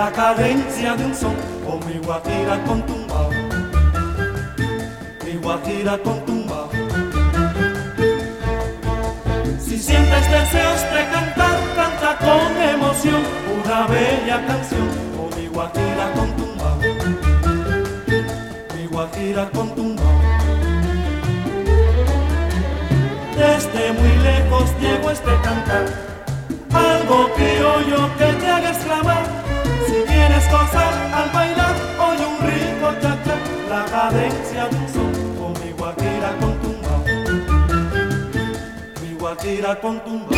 la cadencia de un son, o mi guajira con tumbao, mi guajira con tumbao. Si sientes deseos de cantar, canta con emoción una bella canción, o mi guajira con tumbao, mi guajira con tumbao. Desde muy lejos llegó este cantar, algo criollo que te haga exclamar. Si quieres gozar al bailar, oye un rico cha-cha, la cadencia de un son, o mi guajira con tumbao, mi guajira con tumbao.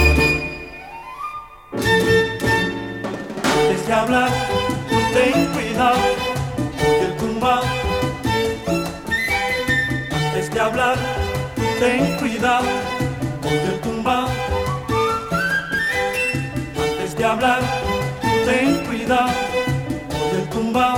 Antes de hablar, tú ten cuidado, oye el tumbao. Antes de hablar, tú ten cuidado, oye el tumbao. Antes de hablar, ten cuidado, oye el tumbao.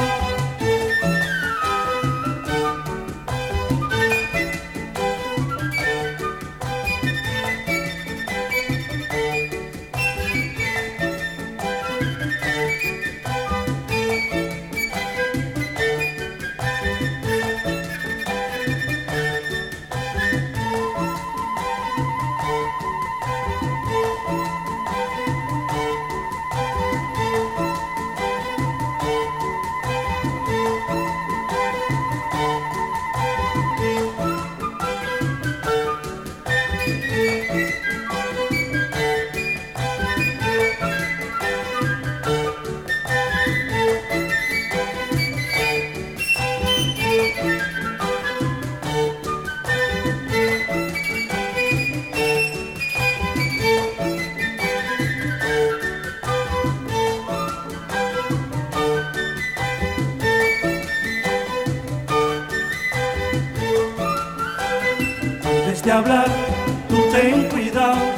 De hablar, tú ten cuidado,